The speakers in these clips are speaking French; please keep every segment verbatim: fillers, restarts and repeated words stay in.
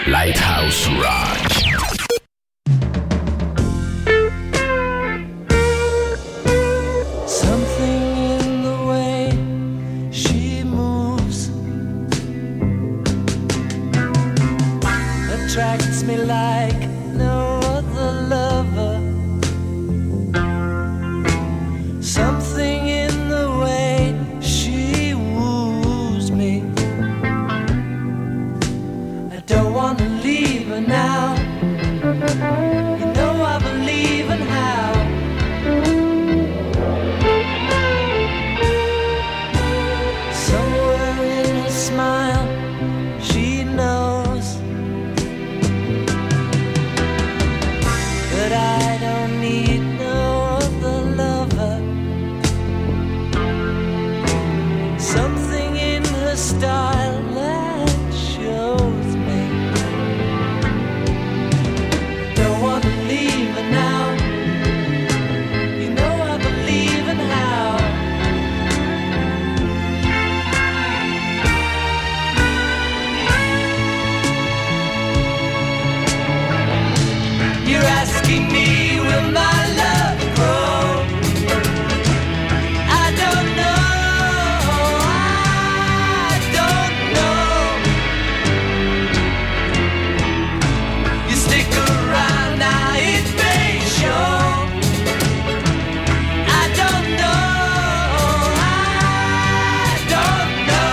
Lighthouse Rock. Attracts me like no other lover. Something in the way she woos me. I don't wanna leave her now. You know I believe in how. Somewhere in her smile, she knows that I don't need no other lover. Something in her style that shows me. Don't wanna leave her now. You know I believe in how. You're asking me, will my love grow? I don't know, I don't know. You stick around now, it may show. I don't know, I don't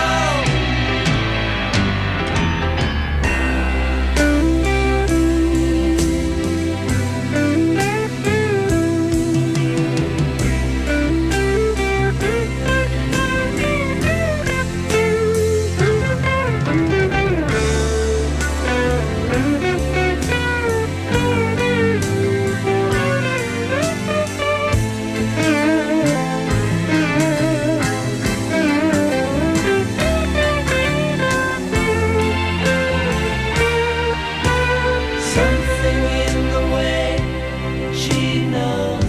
something in the way she knows.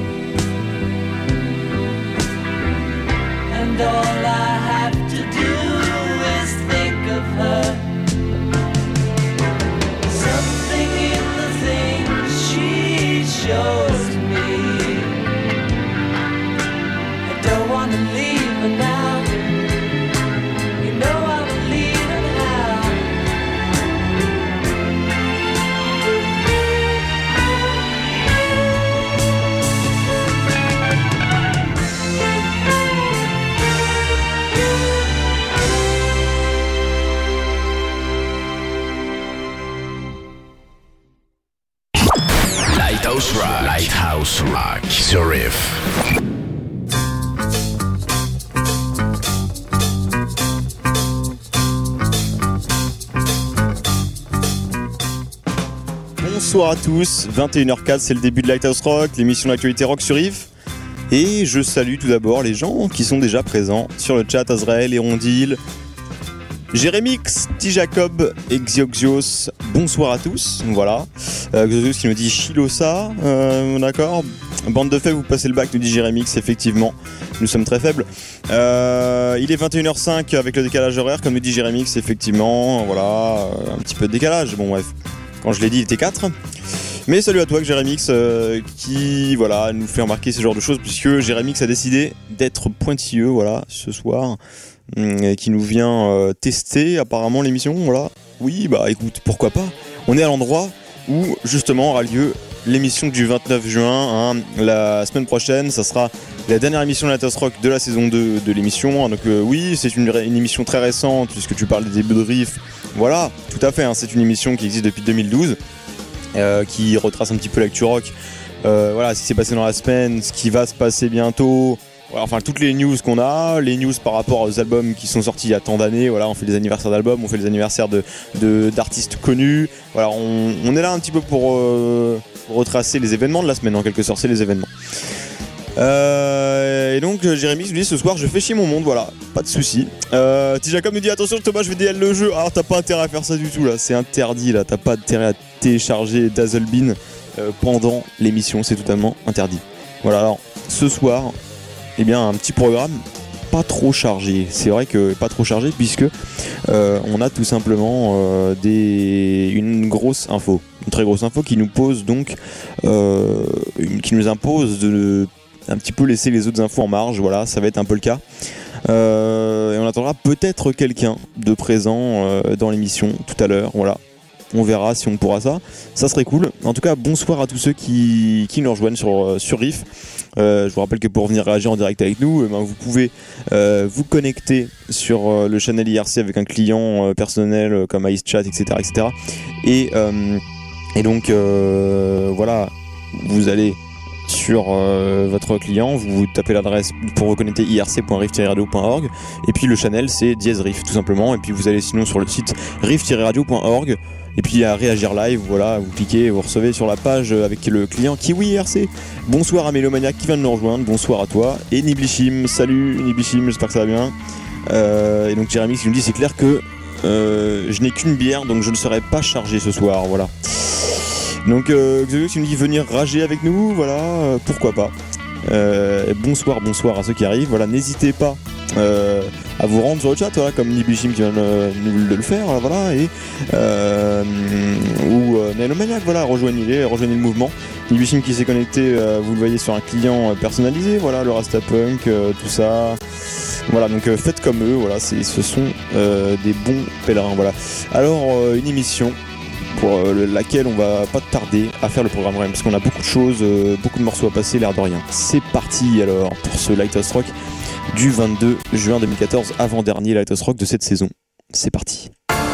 And all I have to do is think of her. Something in the things she shows me. I don't wanna leave her now. You know I believe in how. Lighthouse Rock. Lighthouse Rock. Sur Riff. Bonsoir à tous, vingt et une heures quatre, c'est le début de Lighthouse Rock, l'émission d'actualité rock sur Riff. Et je salue tout d'abord les gens qui sont déjà présents sur le chat, Azrael, Hérondil, Jérémix, T. Jacob et Xioxios. Bonsoir à tous, voilà. Euh, Xioxios qui nous dit Chilosa, euh, d'accord. Bande de faibles, vous passez le bac, nous dit Jérémix, effectivement. Nous sommes très faibles. Euh, il est vingt et une heures cinq avec le décalage horaire, comme nous dit Jérémix, effectivement. Voilà, un petit peu de décalage, bon bref. Quand je l'ai dit, il était quatre. Mais salut à toi, Jérémix, euh, qui voilà, nous fait remarquer ce genre de choses, puisque Jérémix a décidé d'être pointilleux voilà, ce soir, et qui nous vient euh, tester apparemment l'émission. Voilà. Oui, bah écoute, pourquoi pas. On est à l'endroit où justement aura lieu l'émission du vingt-neuf juin. Hein. La semaine prochaine, ça sera la dernière émission de la Lighthouse Rock de la saison deux de l'émission. Donc euh, oui, c'est une, une émission très récente, puisque tu parles des débuts de Riff. Voilà, tout à fait, hein, c'est une émission qui existe depuis deux mille douze, euh, qui retrace un petit peu l'actu rock, euh, voilà, ce qui s'est passé dans la semaine, ce qui va se passer bientôt, voilà, enfin toutes les news qu'on a, les news par rapport aux albums qui sont sortis il y a tant d'années, voilà, on fait des anniversaires d'albums, on fait des anniversaires de, de, d'artistes connus, voilà, on, on est là un petit peu pour, euh, pour retracer les événements de la semaine, en quelque sorte, c'est les événements. Euh, et donc Jérémy nous dit ce soir je fais chier mon monde, voilà, pas de soucis. euh, T. Jacob nous dit attention Thomas, je vais D L le jeu. Alors t'as pas intérêt à faire ça du tout là, c'est interdit là, t'as pas intérêt à télécharger Dazzlebean euh, pendant l'émission, c'est totalement interdit. Voilà, alors ce soir, eh bien un petit programme pas trop chargé. C'est vrai que pas trop chargé puisque euh, on a tout simplement euh, des, une grosse info, une très grosse info qui nous pose donc, euh, une, qui nous impose de un petit peu laisser les autres infos en marge. Voilà, ça va être un peu le cas. Euh, et on attendra peut-être quelqu'un de présent euh, dans l'émission tout à l'heure. Voilà. On verra si on pourra ça. Ça serait cool. En tout cas, bonsoir à tous ceux qui, qui nous rejoignent sur, euh, sur Riff. Euh, je vous rappelle que pour venir réagir en direct avec nous, eh ben, vous pouvez euh, vous connecter sur euh, le channel I R C avec un client euh, personnel euh, comme IceChat, et cetera, et cetera. Et, euh, et donc, euh, voilà, vous allez sur euh, votre client, vous tapez l'adresse pour vous connecter i r c point riff tiret radio point org et puis le channel c'est dièse riff tout simplement, et puis vous allez sinon sur le site riff tiret radio point org et puis à réagir live, voilà, vous cliquez, vous recevez sur la page avec le client Kiwi I R C. Bonsoir à Mélomaniac qui vient de nous rejoindre, bonsoir à toi, et Niblishim, salut Niblishim, j'espère que ça va bien. Euh, et donc Jérémy qui nous dit c'est clair que euh, je n'ai qu'une bière donc je ne serai pas chargé ce soir, voilà. Donc euh, Xavier qui nous dit venir rager avec nous, voilà, euh, pourquoi pas. Euh, bonsoir, bonsoir à ceux qui arrivent, voilà, n'hésitez pas euh, à vous rendre sur le chat, voilà, comme Niblishim qui vient de, de le faire, voilà, et euh, ou euh, Nélomaniac, voilà, rejoignez-les, rejoignez le mouvement. Niblishim qui s'est connecté, euh, vous le voyez sur un client personnalisé, voilà, le Rastapunk, euh, tout ça. Voilà, donc euh, faites comme eux, voilà, c'est, ce sont euh, des bons pèlerins, voilà. Alors, euh, une émission pour euh, laquelle on va pas tarder à faire le programme R E M parce qu'on a beaucoup de choses, euh, beaucoup de morceaux à passer, l'air de rien. C'est parti alors pour ce Lighthouse Rock du vingt-deux juin deux mille quatorze, avant-dernier Lighthouse Rock de cette saison. C'est parti.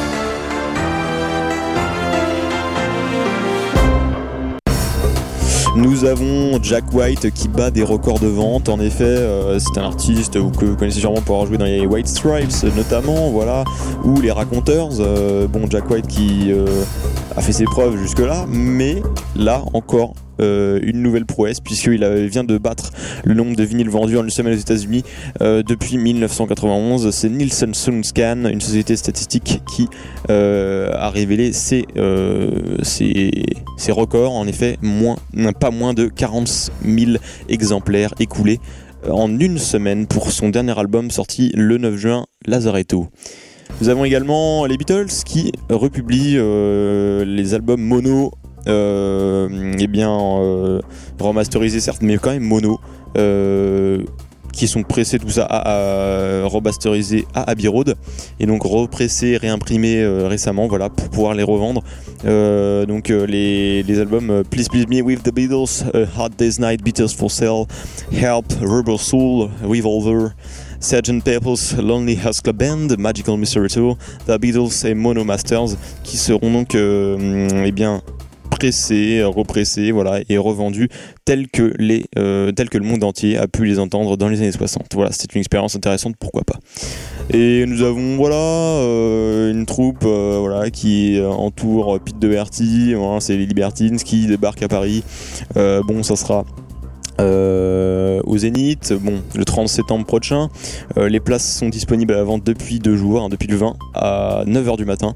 Nous avons Jack White qui bat des records de vente. En effet, euh, c'est un artiste que vous connaissez sûrement pour avoir joué dans les White Stripes notamment, voilà, ou les Raconteurs. Euh, bon, Jack White qui euh, a fait ses preuves jusque-là, mais là encore euh, une nouvelle prouesse puisqu'il a, vient de battre le nombre de vinyles vendus en une semaine aux États-Unis euh, depuis dix-neuf cent quatre-vingt-onze. C'est Nielsen Soundscan, une société statistique qui euh, a révélé ses, euh, ses, ses records. En effet, moins, pas moins de quarante mille exemplaires écoulés en une semaine pour son dernier album sorti le neuf juin, Lazaretto. Nous avons également les Beatles qui republient euh, les albums mono, euh, eh bien euh, remasterisés certes, mais quand même mono, euh, qui sont pressés tout ça à, à remasterisés à Abbey Road et donc repressés, réimprimés euh, récemment, voilà, pour pouvoir les revendre. Euh, donc euh, les, les albums euh, Please Please Me with the Beatles, uh, Hard Day's Night, Beatles for Sale, Help, Rubber Soul, Revolver, Sergeant Pepper's Lonely Hearts Club Band, Magical Mystery Tour, The Beatles et Mono Masters qui seront donc euh, eh bien pressés, repressés, voilà, et revendus tels que les euh, tels que le monde entier a pu les entendre dans les années soixante. Voilà, c'était une expérience intéressante, pourquoi pas. Et nous avons voilà euh, une troupe euh, voilà qui entoure Pete Doherty, voilà, c'est les Libertines qui débarquent à Paris. Euh, bon, ça sera Euh, au Zénith, bon, le trente septembre prochain. Euh, les places sont disponibles à la vente depuis deux jours, hein, depuis le vingt à neuf heures du matin.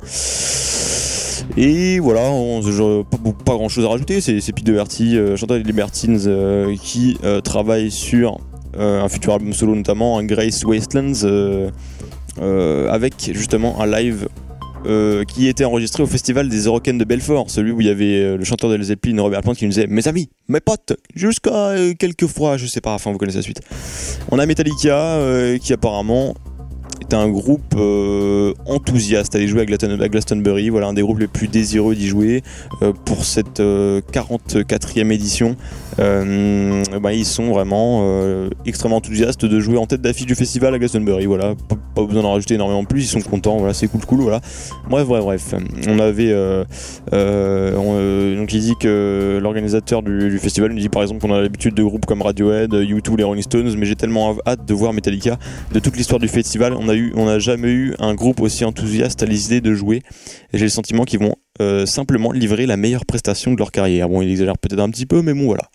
Et voilà, on, je, pas, pas grand chose à rajouter, c'est, c'est Pete Doherty, euh, chanteur des Libertines, euh, qui euh, travaille sur euh, un futur album solo, notamment un Grace Wastelands, euh, euh, avec justement un live Euh, qui était enregistré au festival des Eurocaines de Belfort, celui où il y avait euh, le chanteur de Led Zeppelin, Robert Plant, qui nous disait mes amis, mes potes, jusqu'à euh, quelques fois, je sais pas, enfin vous connaissez la suite. On a Metallica euh, qui apparemment est un groupe euh, enthousiaste à aller jouer à, Glaston- à Glastonbury, voilà, un des groupes les plus désireux d'y jouer euh, pour cette euh, quarante-quatrième édition. Euh, bah, ils sont vraiment euh, extrêmement enthousiastes de jouer en tête d'affiche du festival à Glastonbury, voilà, pas, pas besoin d'en rajouter énormément plus, ils sont contents, voilà, c'est cool cool, voilà. Bref bref bref, on avait euh, euh, on, euh, donc il dit que l'organisateur du, du festival nous dit par exemple qu'on a l'habitude de groupes comme Radiohead, U deux, les Rolling Stones, mais j'ai tellement hâte de voir Metallica. De toute l'histoire du festival, on a eu, on n'a jamais eu un groupe aussi enthousiaste à l'idée de jouer, et j'ai le sentiment qu'ils vont Euh, simplement livrer la meilleure prestation de leur carrière. Bon, il exagère peut-être un petit peu, mais bon, voilà.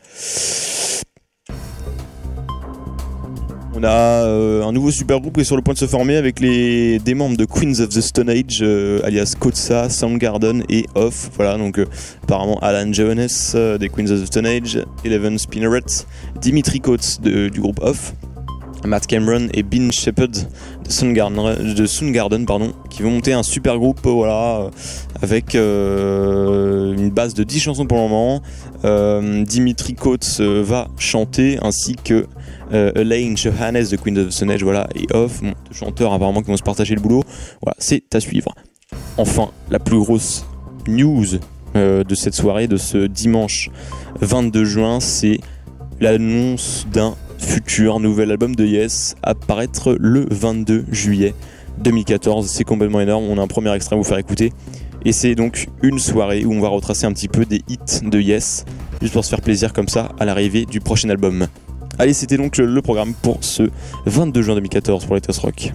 On a euh, un nouveau super groupe qui est sur le point de se former avec les, des membres de Queens of the Stone Age, euh, alias Kotsa, Soundgarden et Off. Voilà, donc euh, apparemment Alan Johannes euh, des Queens of the Stone Age, Eleven Spinnerets, Dimitri Coates de, du groupe Off. Matt Cameron et Ben Shepherd de Soundgarden, de Soundgarden pardon, qui vont monter un super groupe voilà, avec euh, une base de dix chansons pour le moment. Euh, Dimitri Coates euh, va chanter ainsi que euh, Elaine Johannes de Queen of the Stone Age voilà, et Off, bon, deux chanteurs apparemment qui vont se partager le boulot. Voilà, c'est à suivre. Enfin, la plus grosse news euh, de cette soirée, de ce dimanche vingt-deux juin, c'est l'annonce d'un futur nouvel album de Yes à paraître le vingt-deux juillet deux mille quatorze. C'est complètement énorme. On a un premier extrait à vous faire écouter et c'est donc une soirée où on va retracer un petit peu des hits de Yes juste pour se faire plaisir comme ça à l'arrivée du prochain album. Allez, c'était donc le, le programme pour ce vingt-deux juin deux mille quatorze pour Lighthouse Rock.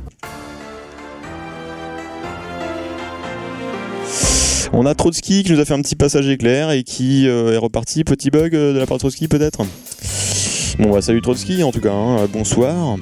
On a Trotsky qui nous a fait un petit passage éclair et qui euh, est reparti. Petit bug euh, de la part de Trotsky peut-être. Bon bah salut Trotsky en tout cas, hein, bonsoir.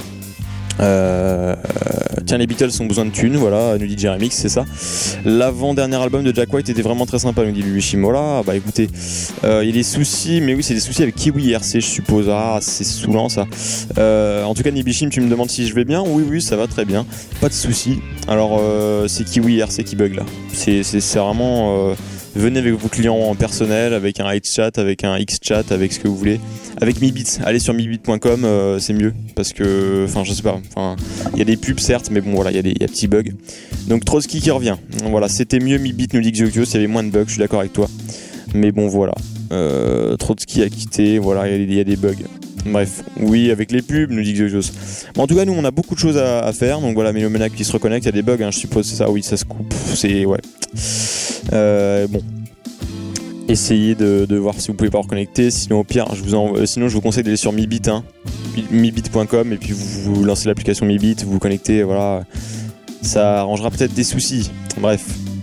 Euh, tiens, les Beatles ont besoin de thunes, voilà, nous dit Jeremix, c'est ça. L'avant-dernier album de Jack White était vraiment très sympa, nous dit Lulu Shimola. Bah écoutez, il euh, y a des soucis, mais oui, c'est des soucis avec Kiwi R C, je suppose. Ah, c'est saoulant ça. Euh, en tout cas, Nibishim, tu me demandes si je vais bien. Oui, oui, ça va très bien, pas de soucis. Alors, euh, c'est Kiwi R C qui bug là. C'est, c'est, c'est vraiment. Euh, venez avec vos clients personnels, avec un iChat, avec un Xchat, avec ce que vous voulez. Avec MiBeat, allez sur mibit point com, euh, c'est mieux parce que, enfin, je sais pas, enfin, il y a des pubs certes, mais bon, voilà, il y a des, y a des petits bugs. Donc Trotsky qui revient. Voilà, c'était mieux MiBeat, nous dit Xioxio, s'il y avait moins de bugs, je suis d'accord avec toi. Mais bon, voilà, euh, Trotsky a quitté, voilà, il y, y a des bugs. Bref, oui, avec les pubs, nous dit Xioxio. Bon, en tout cas, nous, on a beaucoup de choses à, à faire. Donc voilà, Méloménac qui se reconnecte, il y a des bugs, hein, je suppose, c'est ça. Oui, ça se coupe, c'est ouais. Euh, bon. Essayez de, de voir si vous pouvez pas reconnecter, sinon au pire je vous en, sinon je vous conseille d'aller sur MiBeat, hein, mibit point com, et puis vous, vous lancez l'application MiBeat, vous vous connectez, voilà, ça arrangera peut-être des soucis. Bref,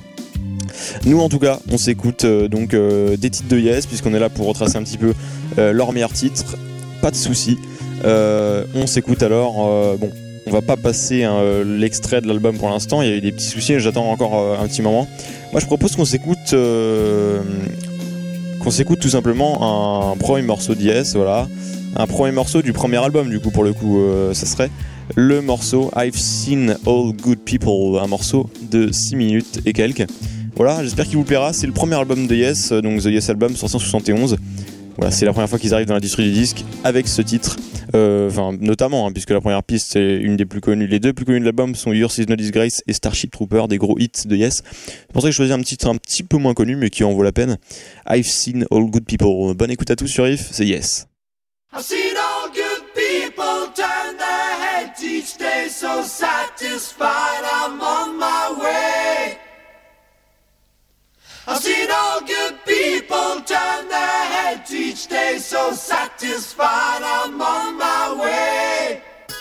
nous en tout cas on s'écoute euh, donc euh, des titres de Yes puisqu'on est là pour retracer un petit peu euh, leurs meilleurs titres, pas de soucis. Euh, on s'écoute alors, euh, bon on va pas passer hein, l'extrait de l'album pour l'instant, il y a eu des petits soucis, j'attends encore euh, un petit moment. Moi je propose qu'on s'écoute euh, qu'on s'écoute tout simplement un premier morceau de Yes, voilà, un premier morceau du premier album du coup pour le coup, euh, ça serait le morceau I've Seen All Good People, un morceau de six minutes et quelques. Voilà, j'espère qu'il vous plaira, c'est le premier album de Yes, donc The Yes Album sorti en soixante et onze. Voilà, c'est la première fois qu'ils arrivent dans l'industrie du disque avec ce titre, enfin euh, notamment hein, puisque la première piste c'est une des plus connues, les deux plus connues de l'album sont Yours Is No Disgrace et Starship Trooper, des gros hits de Yes. C'est pour ça que je choisis un titre un petit peu moins connu mais qui en vaut la peine. I've Seen All Good People. Bonne écoute à tous sur Riff, c'est Yes. I've seen all good people turn their heads each day, so satisfied I'm on my way. I've seen all good people turn their heads each day, so satisfied I'm on my way.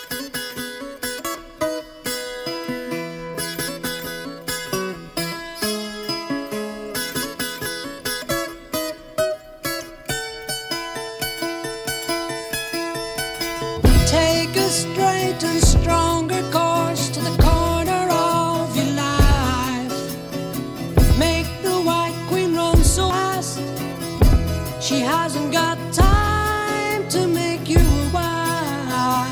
Take a straight and stronger course to the corner of your life. Make the white queen run so fast, she hasn't got time to make you a wife.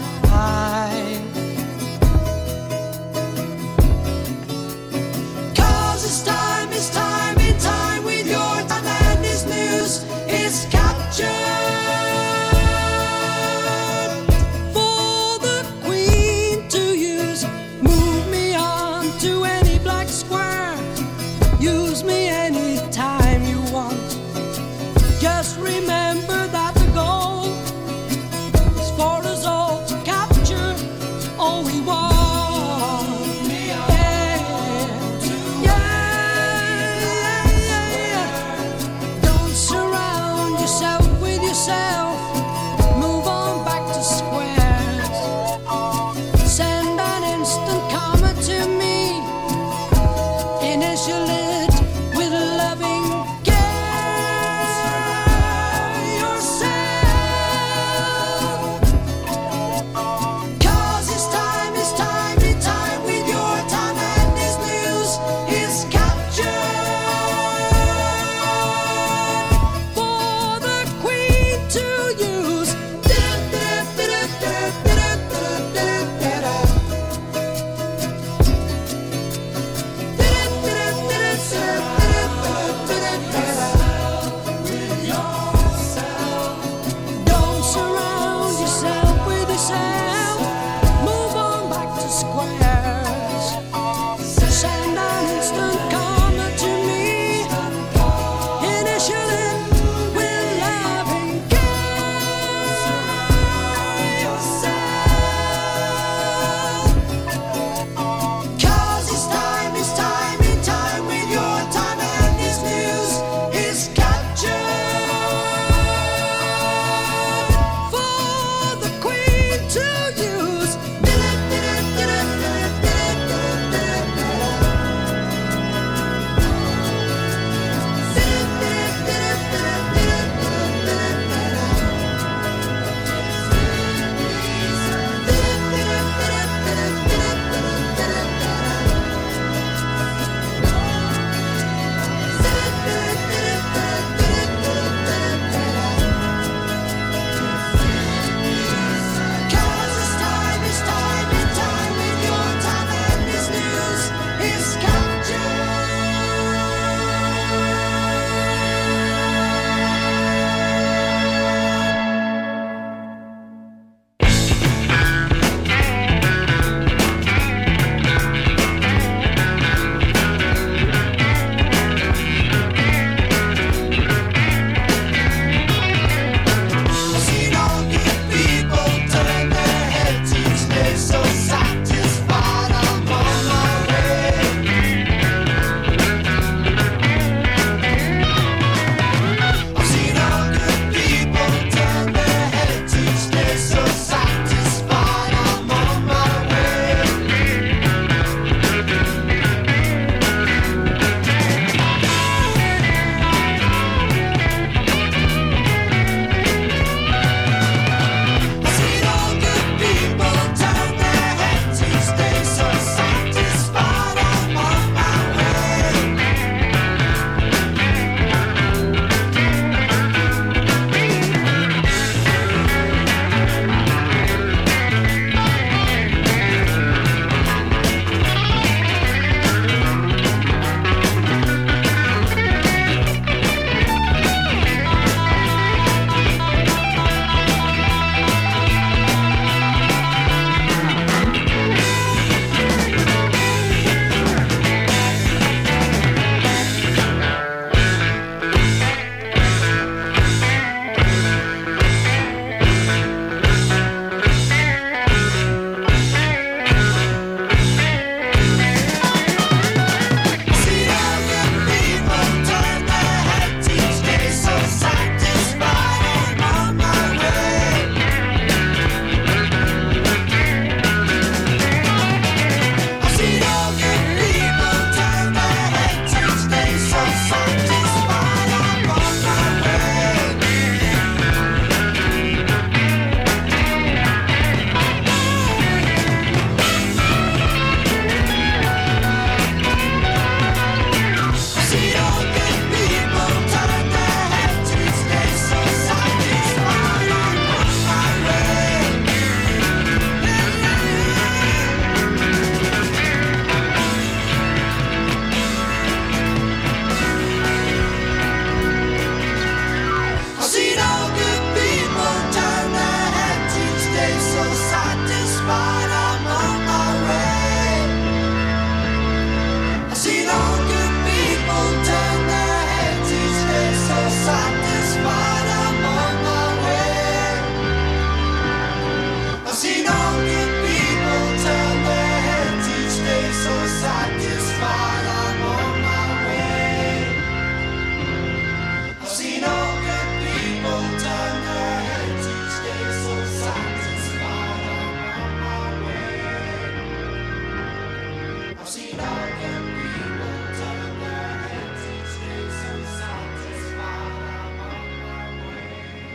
Cause it's time, it's time, in time with your time, and this news is captured. For the queen to use, move me on to any black square. Use me anytime you want. Just remember that the goal is for us all to capture all we want. Yeah, yeah, yeah, yeah. Don't surround yourself with yourself. Move on back to squares. Send an instant comment to me. Initial it with loving care. Yourself.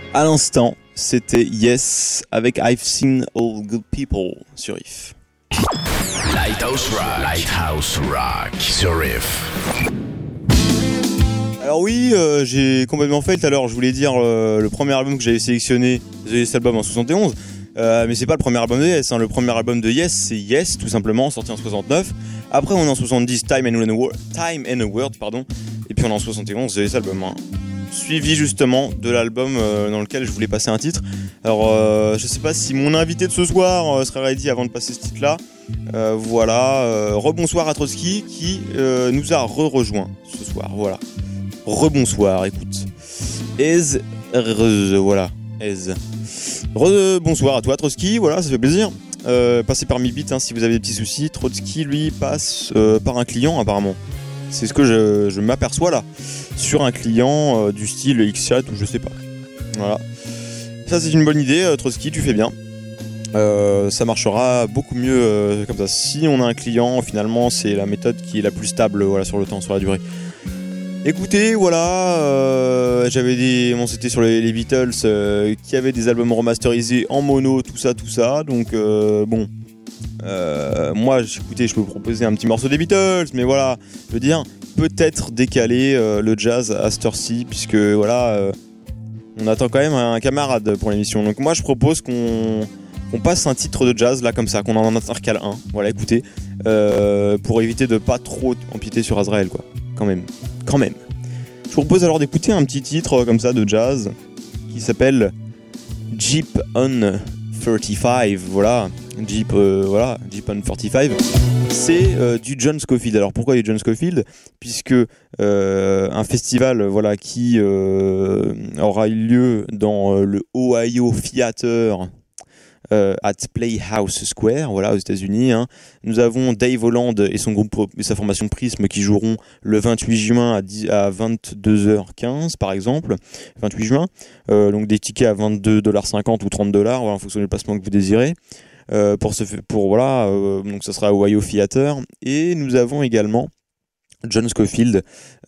À l'instant, c'était Yes avec I've Seen All Good People sur R I F. Lighthouse Rock. Lighthouse Rock sur R I F. Alors oui, euh, j'ai complètement fail tout à l'heure. Je voulais dire euh, le premier album que j'avais sélectionné, désolé, cet album en soixante et onze. Euh, mais c'est pas le premier album de Yes, hein. Le premier album de Yes, c'est Yes, tout simplement, sorti en soixante-neuf. Après, on est en soixante-dix, Time and a Word, Time and a Word, pardon. Et puis on est en soixante et onze, The Yes Album, hein. Suivi justement de l'album euh, dans lequel je voulais passer un titre. Alors, euh, je sais pas si mon invité de ce soir euh, serait ready avant de passer ce titre-là. Euh, voilà, euh, rebonsoir à Trotsky qui euh, nous a re-rejoint ce soir. Voilà, rebonsoir, écoute. Ez, re, voilà, Ez. Rebonsoir à toi Trotsky, voilà, ça fait plaisir. Euh, passez par Mi Beat hein, si vous avez des petits soucis. Trotsky lui passe euh, par un client apparemment. C'est ce que je, je m'aperçois là. Sur un client euh, du style X-Chat ou je sais pas. Voilà. Ça c'est une bonne idée, euh, Trotsky, tu fais bien. Euh, ça marchera beaucoup mieux euh, comme ça. Si on a un client, finalement c'est la méthode qui est la plus stable voilà, sur le temps, sur la durée. Écoutez, voilà, euh, j'avais des, bon, c'était sur les, les Beatles euh, qui avaient des albums remasterisés en mono, tout ça, tout ça. Donc euh, bon, euh, moi, écoutez, je peux vous proposer un petit morceau des Beatles, mais voilà, je veux dire, peut-être décaler euh, le jazz à cette heure-ci, puisque voilà, euh, on attend quand même un camarade pour l'émission. Donc moi, je propose qu'on qu'on passe un titre de jazz là comme ça, qu'on en intercale un. Voilà, écoutez, euh, pour éviter de pas trop empiéter sur Azrael, quoi. Quand même. Quand même. Je vous propose alors d'écouter un petit titre comme ça de jazz qui s'appelle Jeep on trente-cinq. Voilà, Jeep, euh, voilà, Jeep on trente-cinq. C'est euh, du John Scofield. Alors pourquoi du John Scofield ? Puisque euh, un festival, voilà, qui euh, aura eu lieu dans euh, le Ohio Theater. Euh, at Playhouse Square, voilà, aux États-Unis. Hein. Nous avons Dave Holland et son groupe et sa formation Prism qui joueront le vingt-huit juin à, dix, à vingt-deux heures quinze, par exemple. vingt-huit juin. Euh, donc des tickets à vingt-deux dollars cinquante ou trente dollars, voilà, en fonction du placement que vous désirez. Euh, pour ce, pour voilà, euh, donc ça sera au Ohio Theater. Et nous avons également John Scofield,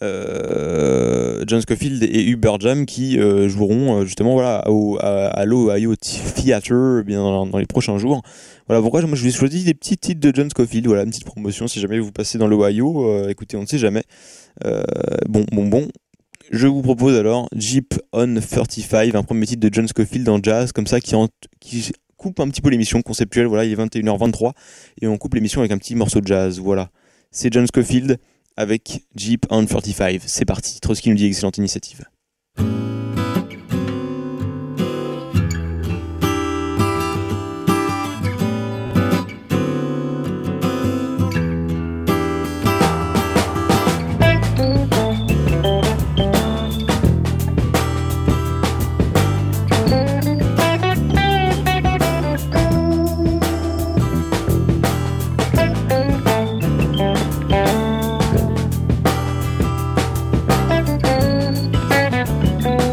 euh, John Scofield et Uber Jam qui euh, joueront euh, justement voilà au, à, à l'Ohio Theater bien dans, dans les prochains jours. Voilà pourquoi moi je vous ai choisi des petits titres de John Scofield. Voilà une petite promotion si jamais vous passez dans l'Ohio. Euh, écoutez, on ne sait jamais. Euh, bon bon bon. Je vous propose alors Jeep on trente-cinq, un premier titre de John Scofield en jazz comme ça qui en, qui coupe un petit peu l'émission conceptuelle. Voilà, il est vingt et une heures vingt-trois et on coupe l'émission avec un petit morceau de jazz. Voilà, c'est John Scofield avec Jeep on trente-cinq. C'est parti. Trotsky nous dit excellente initiative. Thank you.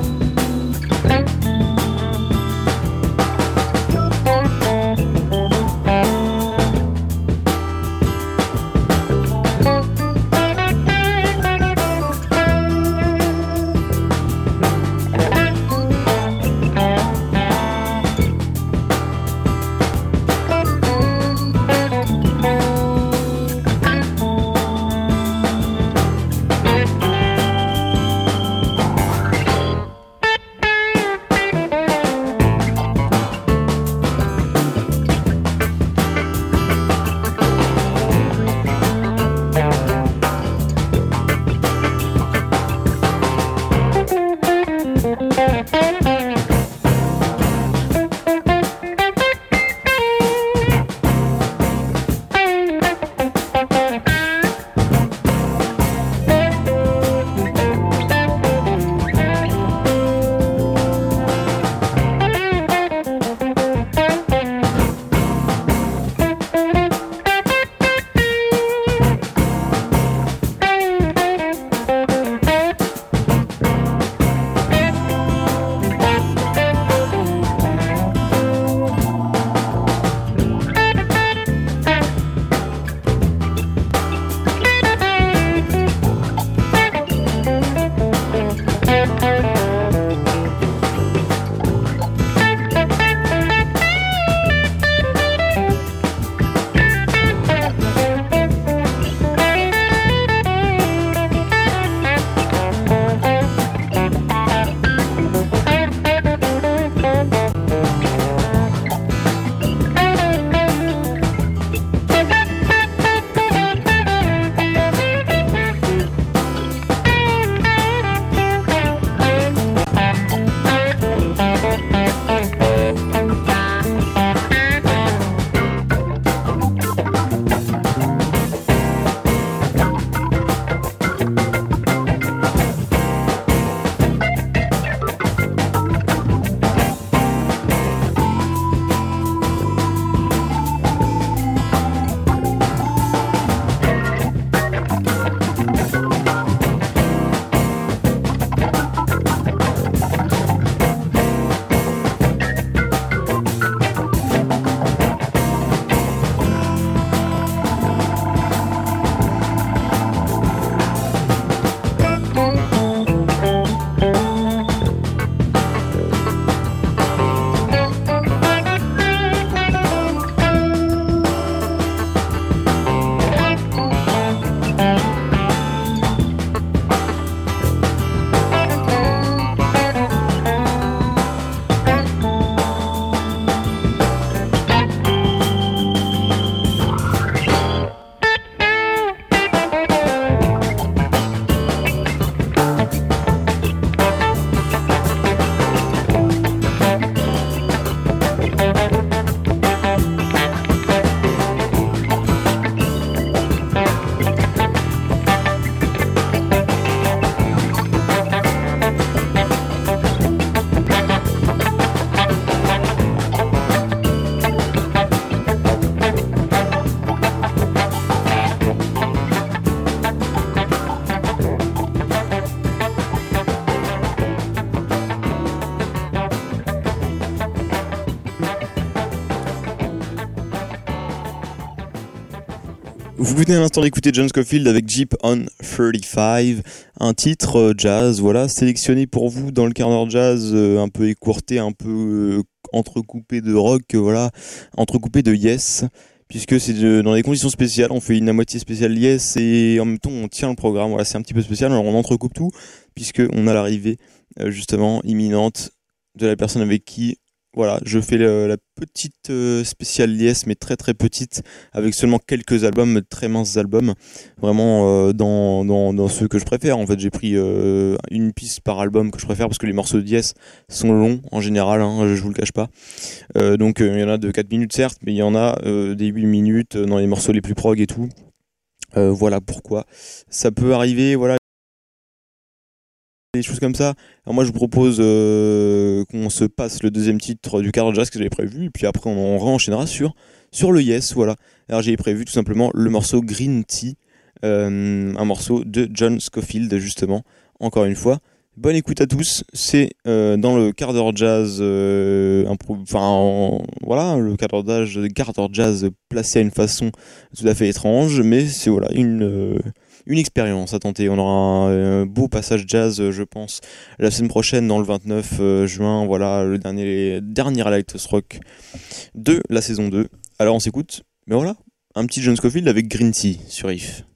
Vous venez à l'instant d'écouter John Scofield avec Jeep on trente-cinq, un titre euh, jazz, voilà, sélectionné pour vous dans le quart d'heure jazz, euh, un peu écourté, un peu euh, entrecoupé de rock, euh, voilà, entrecoupé de Yes, puisque c'est de, dans les conditions spéciales, on fait une à moitié spéciale Yes et en même temps on tient le programme, voilà, c'est un petit peu spécial, alors on entrecoupe tout, puisque on a l'arrivée euh, justement imminente de la personne avec qui voilà, je fais le, la petite euh, spéciale Yes, mais très très petite, avec seulement quelques albums, très minces albums, vraiment euh, dans, dans, dans ceux que je préfère. En fait, j'ai pris euh, une piste par album que je préfère, parce que les morceaux de Yes sont longs en général, hein, je vous le cache pas. Euh, donc il euh, y en a de quatre minutes certes, mais il y en a euh, des huit minutes dans les morceaux les plus prog et tout. Euh, voilà pourquoi. Ça peut arriver, voilà. Des choses comme ça. Alors moi je vous propose euh, qu'on se passe le deuxième titre du quart d'heure jazz que j'avais prévu, et puis après on, on réenchaînera sur, sur le Yes, voilà. Alors j'ai prévu tout simplement le morceau Green Tea, euh, un morceau de John Scofield justement, encore une fois. Bonne écoute à tous, c'est euh, dans le quart d'heure jazz, euh, impro- enfin voilà, le quart d'heure jazz, quart d'heure jazz placé à une façon tout à fait étrange, mais c'est voilà une... Euh, Une expérience à tenter. On aura un, un beau passage jazz, je pense, la semaine prochaine, dans le vingt-neuf juin. Voilà, le dernier, dernier Lighthouse Rock de la saison deux. Alors on s'écoute, mais voilà, un petit John Scofield avec Green Tea sur I F.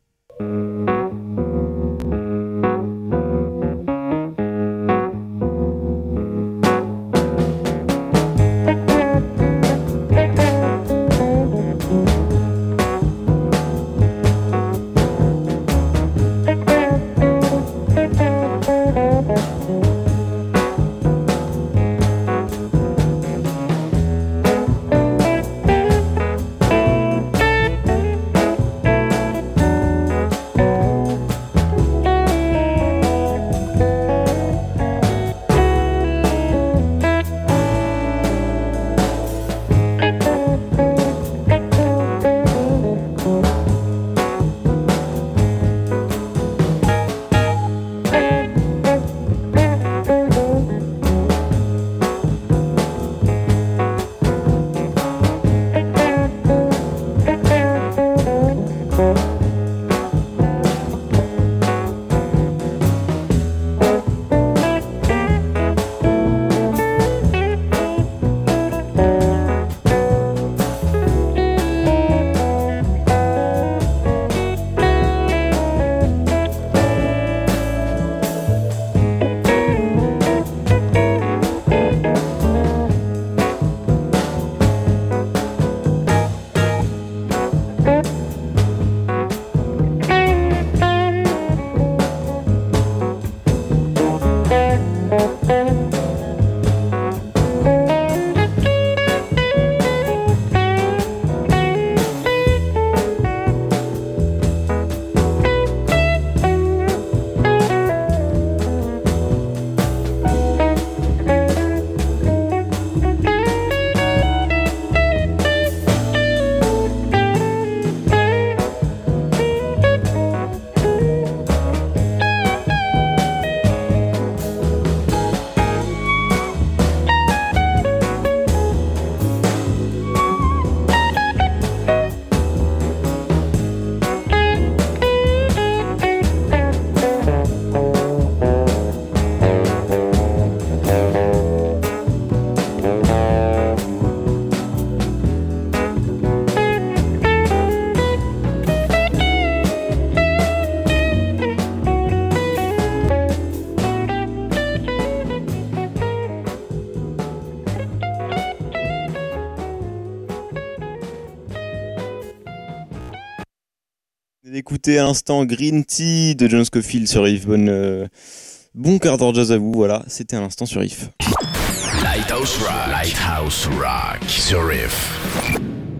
D'écouter à l'instant Green Tea de John Scofield sur I F. Bonne, euh, bon quart d'heure jazz à vous, voilà, c'était un instant sur I F. Lighthouse Rock, Lighthouse Rock sur I F.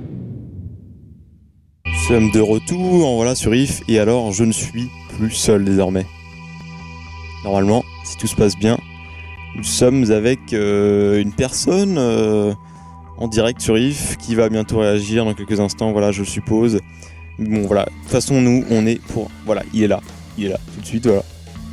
Nous sommes de retour, voilà, sur I F, et alors je ne suis plus seul désormais. Normalement, si tout se passe bien, nous sommes avec euh, une personne euh, en direct sur I F qui va bientôt réagir dans quelques instants, voilà, je suppose. Bon voilà, de toute façon nous on est pour... Voilà, il est là, il est là, tout de suite, voilà.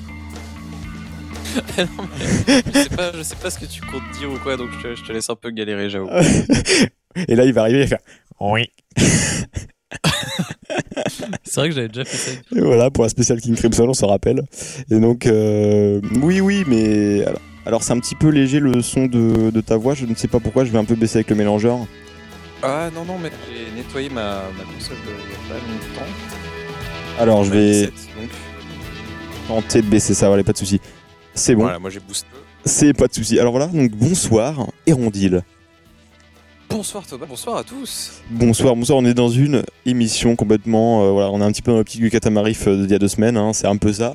Non, mais je sais pas, je sais pas ce que tu comptes dire ou quoi, donc je te, je te laisse un peu galérer, j'avoue. Et là il va arriver et faire... Oui. C'est vrai que j'avais déjà fait ça. Et voilà, pour la spéciale King Crimson, on se rappelle. Et donc, euh, oui, oui, mais alors, alors c'est un petit peu léger le son de, de ta voix. Je ne sais pas pourquoi, je vais un peu baisser avec le mélangeur. Ah non, non, mais j'ai nettoyé ma, ma console il y a pas longtemps. Alors, je vais dix-sept, donc. tenter de baisser ça, voilà, pas de soucis. C'est bon, Voilà, moi j'ai boosté. c'est pas de soucis. Alors voilà, donc bonsoir, Hérondile. Bonsoir Thomas, bonsoir à tous. Bonsoir, bonsoir, on est dans une émission complètement, euh, voilà, on est un petit peu dans l'optique du Catamarif euh, d'il y a deux semaines, hein, c'est un peu ça.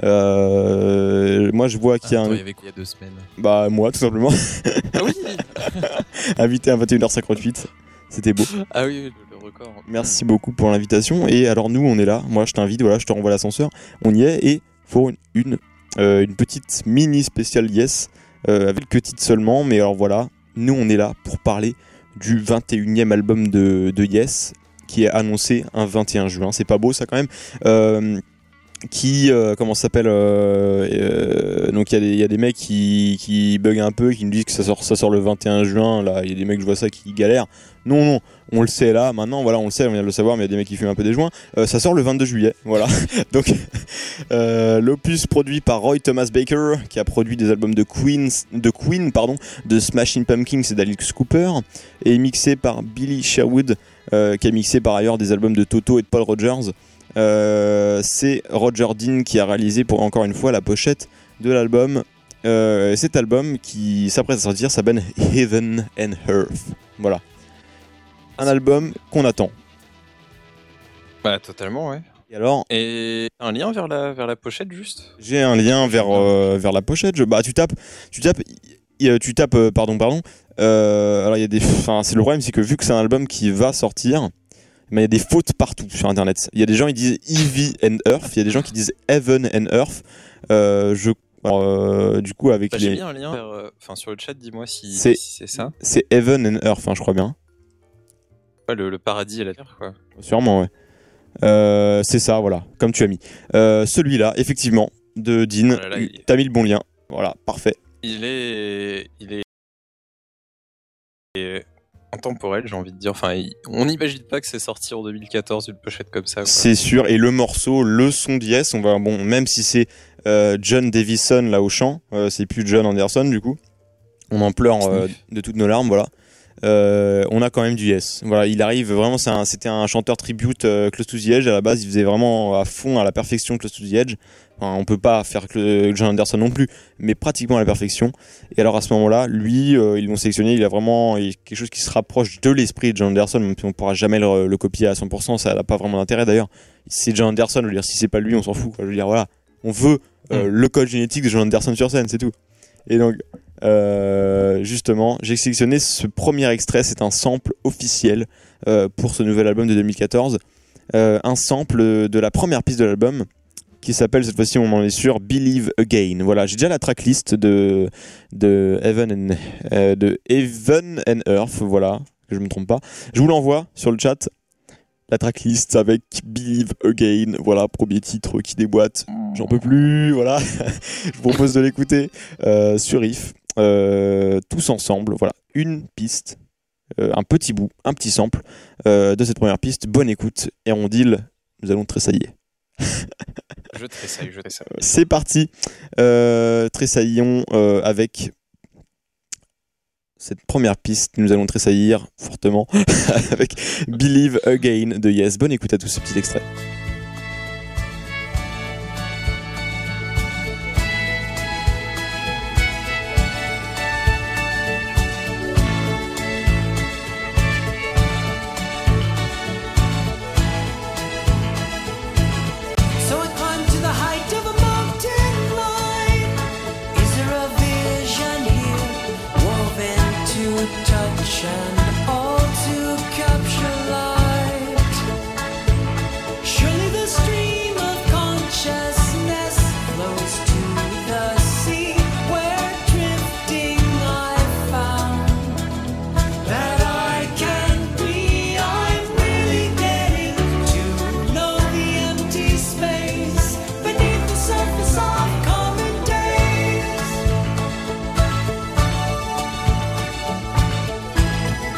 Euh, moi je vois qu'il y a Attends, un... il y avait quoi il y a deux semaines? Bah moi tout simplement, Ah oui. invité à vingt et une heures cinquante-huit, c'était beau. Ah oui, le, le record. Merci beaucoup pour l'invitation, et alors nous on est là, moi je t'invite, voilà, je te renvoie l'ascenseur, on y est, et pour une, une, euh, une petite mini spéciale Yes, euh, avec que titre seulement, mais alors voilà, nous on est là pour parler du vingt et unième album de, de Yes, qui est annoncé un vingt et un juin, c'est pas beau ça quand même, euh, qui, euh, comment ça s'appelle, euh, euh, donc il y, y a des mecs qui, qui bug un peu, qui nous disent que ça sort, ça sort le vingt et un juin, là il y a des mecs je vois ça qui galèrent, non non, on le sait là, maintenant voilà on le sait, on vient de le savoir, mais il y a des mecs qui fument un peu des joints, euh, ça sort le vingt-deux juillet, voilà, donc euh, l'opus produit par Roy Thomas Baker, qui a produit des albums de Queen, de Queen pardon, de Smashing Pumpkins et d'Alice Cooper, et mixé par Billy Sherwood, euh, qui a mixé par ailleurs des albums de Toto et de Paul Rogers. Euh, c'est Roger Dean qui a réalisé pour encore une fois la pochette de l'album. Euh, cet album qui s'apprête à sortir s'appelle Heaven and Earth. Voilà. Un album qu'on attend. Bah totalement, ouais. Et alors, Et un lien vers la, vers la pochette juste. j'ai un lien vers, euh, vers la pochette. Je, bah tu tapes, tu tapes, y- y- tu tapes, euh, pardon, pardon. Euh, alors il y a des, enfin c'est le problème, c'est que vu que c'est un album qui va sortir, mais il y a des fautes partout sur internet. Il y a des gens qui disent Heavy and Earth, il y a des gens qui disent Heaven and Earth. Euh, je, alors, euh, du coup avec Bah, j'ai les, mis un lien vers, euh, enfin sur le chat, dis-moi si C'est- si c'est ça. c'est Heaven and Earth, hein, je crois bien. Ouais, le, le paradis et la terre, quoi. Sûrement, ouais. Euh, c'est ça, voilà, comme tu as mis. Euh, celui-là, effectivement, de Dean. Oh là là, il- T'as mis le bon lien. Voilà, parfait. Il est, il est, il est intemporel, j'ai envie de dire. Enfin, il- on n'imagine pas que c'est sorti en deux mille quatorze une pochette comme ça, quoi. C'est sûr. Et le morceau, le son de Yes, on va, bon, même si c'est euh, John Davison là au chant, euh, c'est plus John Anderson du coup. On en pleure euh, de toutes nos larmes, voilà. Euh, on a quand même du Yes. Voilà, il arrive vraiment, c'est un- c'était un chanteur tribute euh, Close to the Edge. À la base, il faisait vraiment à fond, à la perfection Close to the Edge. Enfin, on peut pas faire que John Anderson non plus, mais pratiquement à la perfection. Et alors à ce moment-là, lui, euh, ils l'ont sélectionné. Il a vraiment il y a quelque chose qui se rapproche de l'esprit de John Anderson, même si on pourra jamais le, le copier à cent pour cent. Ça n'a pas vraiment d'intérêt d'ailleurs. C'est John Anderson. Je veux dire, si c'est pas lui, on s'en fout, quoi. Je veux dire, voilà, on veut euh, Mm. le code génétique de John Anderson sur scène, c'est tout. Et donc, euh, justement, j'ai sélectionné ce premier extrait. C'est un sample officiel euh, pour ce nouvel album de deux mille quatorze. Euh, un sample de la première piste de l'album qui s'appelle, cette fois-ci on en est sûr, Believe Again. Voilà, j'ai déjà la tracklist de, de, Heaven and, euh, de Heaven and Earth, voilà, que je me trompe pas. Je vous l'envoie sur le chat. La tracklist avec Believe Again, voilà, premier titre qui déboîte. J'en peux plus, voilà. Je vous propose de l'écouter euh, sur Riff, euh, tous ensemble. Voilà, une piste, euh, un petit bout, un petit sample euh, de cette première piste. Bonne écoute, et on deal, nous allons tressailler. Je tressaille, je tressaille. C'est parti, euh, tressaillons euh, avec cette première piste. Nous allons tressaillir fortement avec Believe Again de Yes. Bonne écoute à tous ce petit extrait. So I climb to the height of a mountain line. Is there a vision here, woven to touch and all to capture light? Surely the stream of consciousness flows to the sea, where drifting I found that I can be. I'm really getting to know the empty space beneath the surface of common days.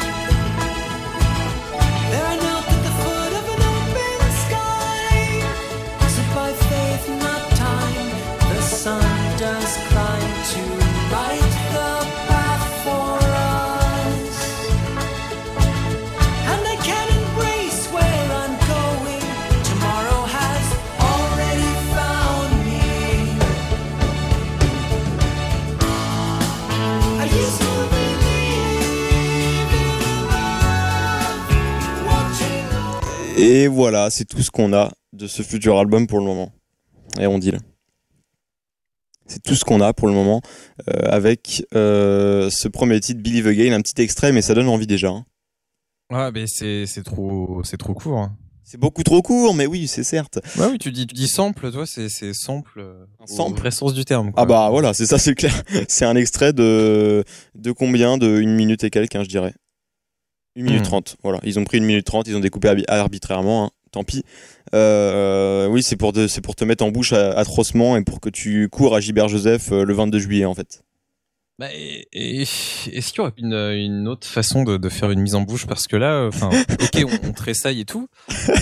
Et voilà, c'est tout ce qu'on a de ce futur album pour le moment. Et on dit là. C'est tout ce qu'on a pour le moment euh, avec euh, ce premier titre Believe Again, un petit extrait, mais ça donne envie déjà. Hein. Ouais, mais c'est c'est trop c'est trop court. Hein. C'est beaucoup trop court, mais oui, c'est certes. Ouais, oui, tu dis tu dis sample, toi, c'est c'est sample. Un sample. Au vrai sens du terme. Quoi. Ah bah voilà, c'est ça, c'est clair. C'est un extrait de de combien, de une minute et quelques, hein, je dirais. Une minute trente. Voilà, ils ont pris une minute trente, ils ont découpé arbitrairement. Hein. Tant pis. Euh, oui, c'est pour, de, c'est pour te mettre en bouche atrocement et pour que tu cours à Gilbert Joseph euh, le vingt-deux juillet en fait. Bah, et, et, est-ce qu'il y aurait une, une autre façon de, de faire une mise en bouche? Parce que là, enfin, ok, on, on tressaille et tout,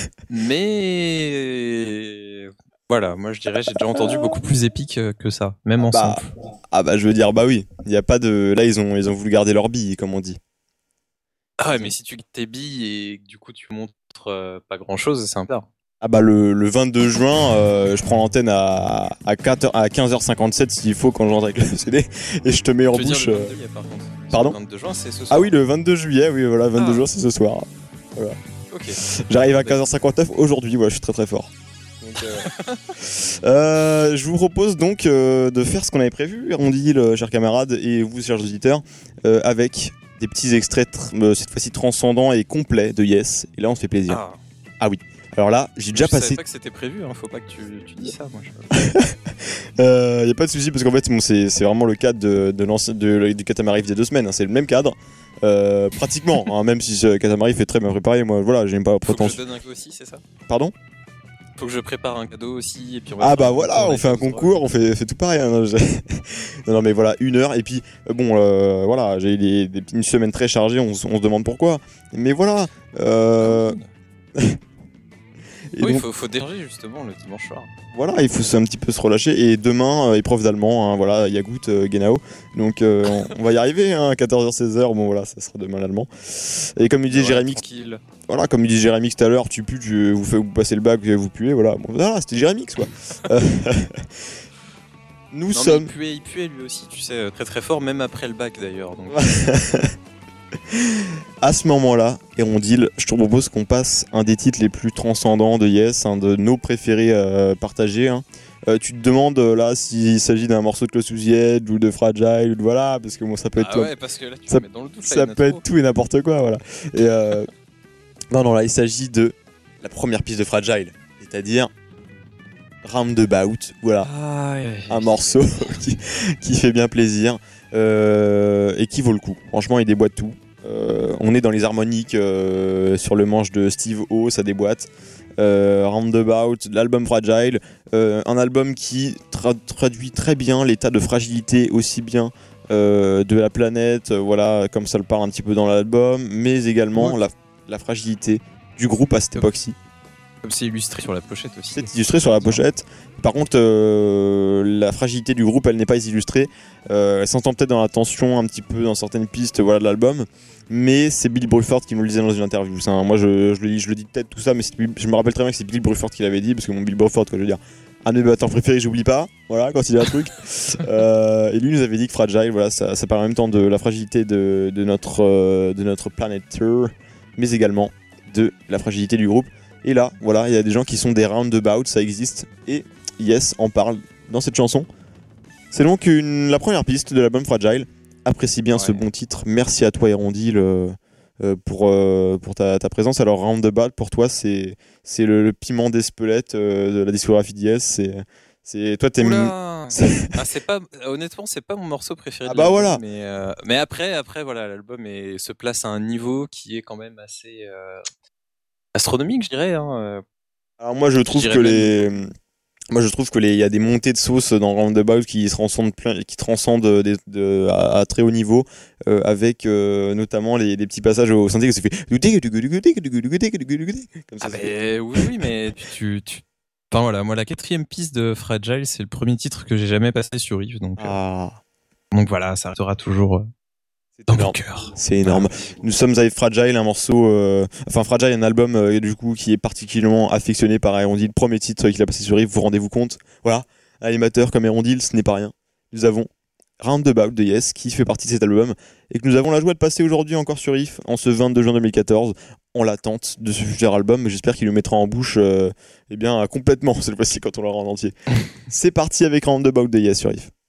mais voilà, moi je dirais, j'ai déjà entendu beaucoup plus épique que ça, même en bah, sample. Ah bah je veux dire, bah oui, il y a pas de, là ils ont, ils ont voulu garder leur bille, comme on dit. Ah ouais, mais si tu tes billes et que du coup tu montres euh, pas grand chose, c'est un peu. Ah bah le, le vingt-deux juin, euh, je prends l'antenne à, à, quatre heures, à quinze heures cinquante-sept s'il faut quand je rentre avec le C D et je te mets en je bouche. Dire le vingt-deux juillet, par contre. Pardon Le vingt-deux juin, c'est ce soir. Ah oui, le vingt-deux juillet, oui voilà, vingt-deux ah. juin c'est ce soir. Voilà. Ok. J'arrive à quinze heures cinquante-neuf aujourd'hui, voilà, je suis très très fort. Donc, euh... euh, je vous propose donc euh, de faire ce qu'on avait prévu, Rondil, euh, chers camarades, et vous, chers auditeurs, euh, avec des petits extraits tr- euh, cette fois-ci transcendants et complets de Yes. Et là, on se fait plaisir. Ah, ah oui. Alors là, j'ai déjà je passé. Je savais pas que c'était prévu, hein. Faut pas que tu, tu dis ça. Moi, je... euh, y a pas de souci parce qu'en fait, bon, c'est, c'est vraiment le cadre de, de l'ancien, de, du Katamari il y a deux semaines. Hein. C'est le même cadre, euh, pratiquement. hein, même si ce Katamari fait très bien préparé, moi, voilà, j'ai pas prétention. Faut que je donne un cadeau aussi, c'est ça? Pardon? Faut que je prépare un cadeau aussi et puis on va ah bah voilà, on fait un concours, on fait, fait tout pareil. Hein, non, non, non mais voilà, une heure et puis bon, euh, voilà, j'ai eu des, des, une semaine très chargée, on, on se demande pourquoi. Mais voilà. Euh... Et oui, il donc, faut, faut déranger justement le dimanche soir. Voilà, il faut un petit peu se relâcher. Et demain, euh, épreuve d'allemand, hein, voilà, Yagout, euh, Genau. Donc euh, on, on va y arriver, hein, quatorze heures seize heures, bon voilà, ça sera demain l'allemand. Et comme il dit ouais, Jérémy, voilà, comme il dit Jérémy tout à l'heure, tu pues, tu, vous, faites, vous passez le bac, vous puez, voilà. Bon, voilà, c'était Jérémy, quoi. Nous non, sommes. Il puait, il puait lui aussi, tu sais, très très fort, même après le bac d'ailleurs. Donc... À ce moment-là, Hérondile, je te propose qu'on passe un des titres les plus transcendants de Yes, un de nos préférés euh, partagés. Hein. Euh, tu te demandes euh, là s'il s'agit d'un morceau de Close to the Edge ou de Fragile ou de voilà, parce que bon, ça peut être. Ah ouais, parce que là tu ça, mets dans le doute. Ça peut être tout et n'importe quoi, voilà. Et euh, non, non, là il s'agit de la première piste de Fragile, c'est-à-dire Roundabout, voilà, ah, ouais, ouais, un morceau qui, qui fait bien plaisir euh, et qui vaut le coup. Franchement, il déboîte tout. Euh, on est dans les harmoniques euh, sur le manche de Steve O, ça déboîte. Euh, Roundabout, l'album Fragile, euh, un album qui tra- traduit très bien l'état de fragilité aussi bien euh, de la planète, euh, voilà, comme ça le parle un petit peu dans l'album, mais également ouais. la, la fragilité du groupe à cette époque-ci. Comme c'est illustré sur la pochette aussi. C'est illustré sur la pochette. Par contre, euh, la fragilité du groupe, elle n'est pas illustrée. Euh, elle s'entend peut-être dans la tension, un petit peu dans certaines pistes, voilà, de l'album. Mais c'est Bill Bruford qui nous le disait dans une interview. C'est un, moi, je, je, le dis, je le dis peut-être tout ça, mais je me rappelle très bien que c'est Bill Bruford qui l'avait dit, parce que mon Bill Bruford, quoi, je veux dire, un de mes batteurs préférés, j'oublie pas. Voilà, quand il y a un truc. euh, et lui nous avait dit que Fragile, voilà, ça, ça parle en même temps de la fragilité de, de notre, euh, de notre planète Terre, mais également de la fragilité du groupe. Et là, voilà, il y a des gens qui sont des roundabouts, ça existe. Et Yes en parle dans cette chanson. C'est donc une, la première piste de l'album Fragile. Apprécie bien ouais. ce bon titre. Merci à toi, Hérondile, euh, euh, pour, euh, pour ta, ta présence. Alors, Roundabout, pour toi, c'est, c'est le, le piment d'Espelette euh, de la discographie d'Yes. C'est, c'est, toi, t'aimes. C'est... Ah, c'est pas, honnêtement, c'est pas mon morceau préféré. Ah, bah voilà. Mais, euh, mais après, après, voilà, l'album est, se place à un niveau qui est quand même assez. Euh... astronomique, je dirais. Hein. Alors moi, je trouve je que les, même... moi je trouve que les, il y a des montées de sauce dans Roundabout qui se transcendent plein, qui transcendent de, de, à, à très haut niveau, euh, avec euh, notamment les, les petits passages au synthé que ça fait. Comme ça, ah ben oui, oui, mais tu, tu, enfin voilà, moi la quatrième piste de Fragile, c'est le premier titre que j'ai jamais passé sur Yves, donc. Ah. Euh, donc voilà, ça restera toujours. Euh... C'est énorme. C'est énorme. Nous sommes avec Fragile, un morceau, euh, enfin Fragile, un album euh, du coup qui est particulièrement affectionné par Hérondile. Le premier titre qu'il a passé sur Yves, vous rendez-vous compte? Voilà, animateur comme Hérondile, ce n'est pas rien. Nous avons Roundabout de Yes, qui fait partie de cet album et que nous avons la joie de passer aujourd'hui encore sur If, en ce vingt-deux juin deux mille quatorze, en l'attente de ce futur album. Mais j'espère qu'il le mettra en bouche euh, eh bien, complètement cette fois-ci quand on l'aura en entier. C'est parti avec Roundabout de Yes sur If.